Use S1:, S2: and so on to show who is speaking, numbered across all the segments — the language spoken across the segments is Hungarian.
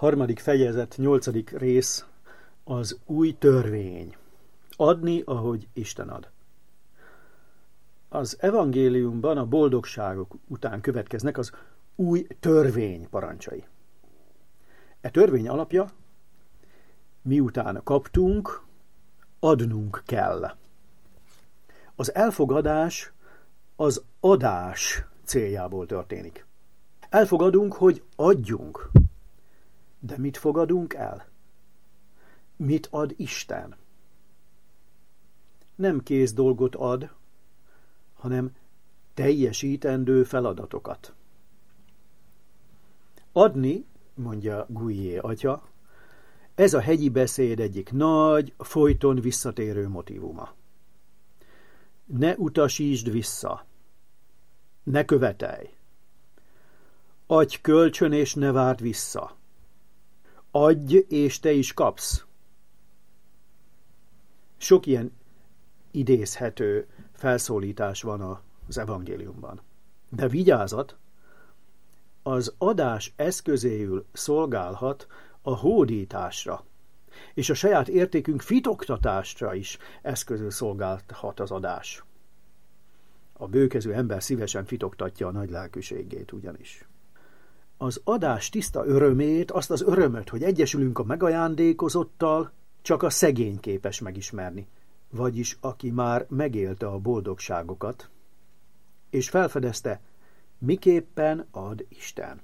S1: Harmadik fejezet, 8. rész, az új törvény. Adni, ahogy Isten ad. Az evangéliumban a boldogságok után következnek az új törvény parancsai. E törvény alapja, miután kaptunk, adnunk kell. Az elfogadás az adás céljából történik. Elfogadunk, hogy adjunk. De mit fogadunk el? Mit ad Isten? Nem kész dolgot ad, hanem teljesítendő feladatokat. Adni, mondja Guié atya, ez a hegyi beszéd egyik nagy, folyton visszatérő motívuma. Ne utasítsd vissza, ne követelj, adj kölcsön és ne várd vissza, adj és te is kapsz. Sok ilyen idézhető felszólítás van az evangéliumban. De vigyázat, az adás eszközéül szolgálhat a hódításra, és a saját értékünk fitoktatásra is eszközül szolgálhat az adás. A bőkező ember szívesen fitoktatja a nagy lelkűségét ugyanis. Az adás tiszta örömét, azt az örömöt, hogy egyesülünk a megajándékozottal, csak a szegény képes megismerni, vagyis aki már megélte a boldogságokat, és felfedezte, miképpen ad Isten.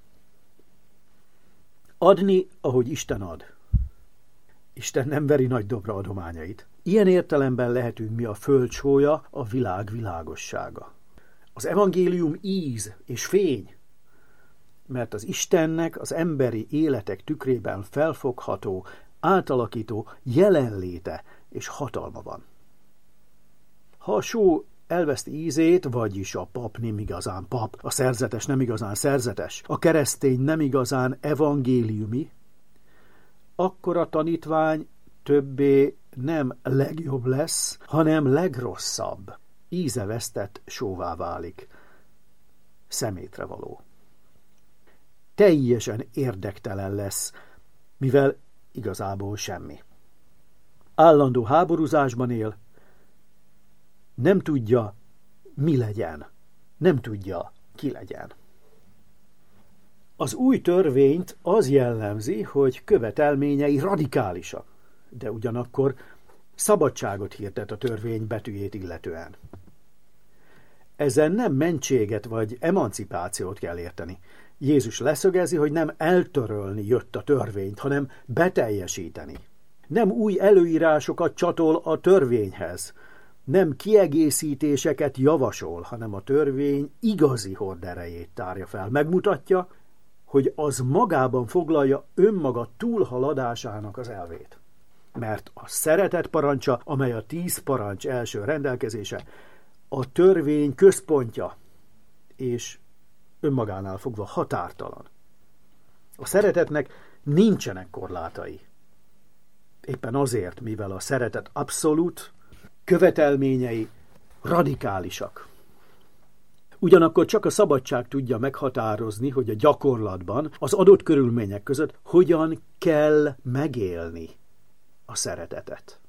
S1: Adni, ahogy Isten ad. Isten nem veri nagy dobra adományait. Ilyen értelemben lehetünk mi a földsója, a világ világossága. Az evangélium íz és fény, mert az Istennek az emberi életek tükrében felfogható, átalakító jelenléte és hatalma van. Ha a só elveszti ízét, vagyis a pap nem igazán pap, a szerzetes nem igazán szerzetes, a keresztény nem igazán evangéliumi, akkor a tanítvány többé nem legjobb lesz, hanem legrosszabb, ízevesztett sóvá válik, szemétre való. Teljesen érdektelen lesz, mivel igazából semmi. Állandó háborúzásban él, nem tudja, mi legyen, nem tudja, ki legyen. Az új törvényt az jellemzi, hogy követelményei radikálisak, de ugyanakkor szabadságot hirdet a törvény betűjét illetően. Ezen nem mentséget vagy emancipációt kell érteni. Jézus leszögezi, hogy nem eltörölni jött a törvényt, hanem beteljesíteni. Nem új előírásokat csatol a törvényhez, nem kiegészítéseket javasol, hanem a törvény igazi horderejét tárja fel. Megmutatja, hogy az magában foglalja önmaga túlhaladásának az elvét. Mert a szeretet parancsa, amely a 10 parancs első rendelkezése, a törvény központja, és önmagánál fogva határtalan. A szeretetnek nincsenek korlátai. Éppen azért, mivel a szeretet abszolút, követelményei radikálisak. Ugyanakkor csak a szabadság tudja meghatározni, hogy a gyakorlatban, az adott körülmények között hogyan kell megélni a szeretetet.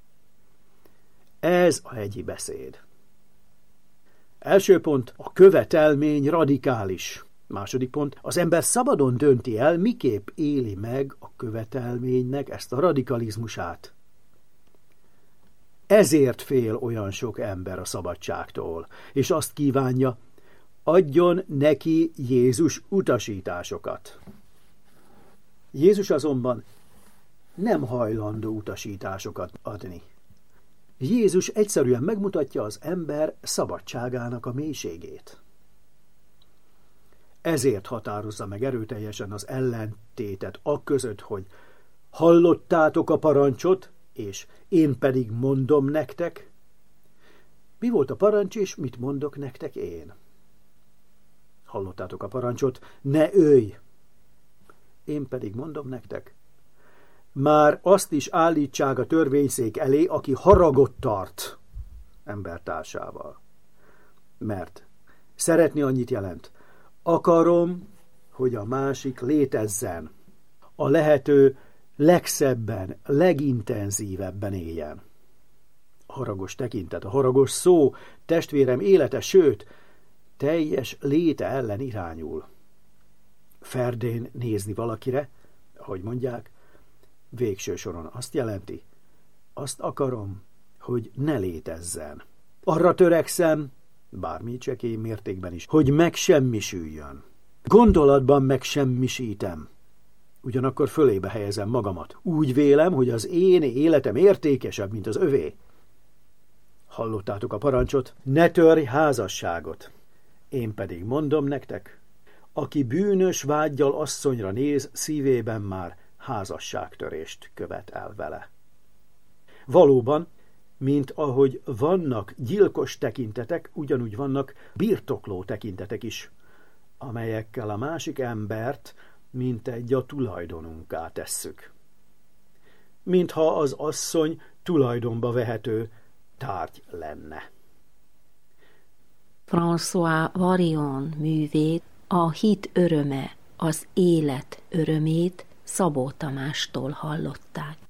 S1: Ez a hegyi beszéd. Első pont, a követelmény radikális. Második pont, az ember szabadon dönti el, miképp éli meg a követelménynek ezt a radikalizmusát. Ezért fél olyan sok ember a szabadságtól, és azt kívánja, adjon neki Jézus utasításokat. Jézus azonban nem hajlandó utasításokat adni. Jézus egyszerűen megmutatja az ember szabadságának a mélységét. Ezért határozza meg erőteljesen az ellentétet aközött, hogy hallottátok a parancsot, és én pedig mondom nektek. Mi volt a parancs, és mit mondok nektek én? Hallottátok a parancsot, ne ölj! Én pedig mondom nektek. Már azt is állítsák a törvényszék elé, aki haragot tart embertársával. Mert szeretni annyit jelent. Akarom, hogy a másik létezzen. a lehető legszebben, legintenzívebben éljen. A haragos tekintet, a haragos szó testvérem élete, sőt, teljes léte ellen irányul. Ferdén nézni valakire, ahogy mondják, végső soron azt jelenti, azt akarom, hogy ne létezzen. Arra törekszem, bármi csekély mértékben is, hogy megsemmisüljön. Gondolatban megsemmisítem. Ugyanakkor fölébe helyezem magamat. Úgy vélem, hogy az én életem értékesebb, mint az övé. Hallottátok a parancsot? Ne törj házasságot. Én pedig mondom nektek, aki bűnös vággyal asszonyra néz, szívében már házasságtörést követ el vele. Valóban, mint ahogy vannak gyilkos tekintetek, ugyanúgy vannak birtokló tekintetek is, amelyekkel a másik embert mintegy a tulajdonunká tesszük. Mintha az asszony tulajdonba vehető tárgy lenne.
S2: François Villon művét, a hit öröme, az élet örömét Szabó Tamástól hallották.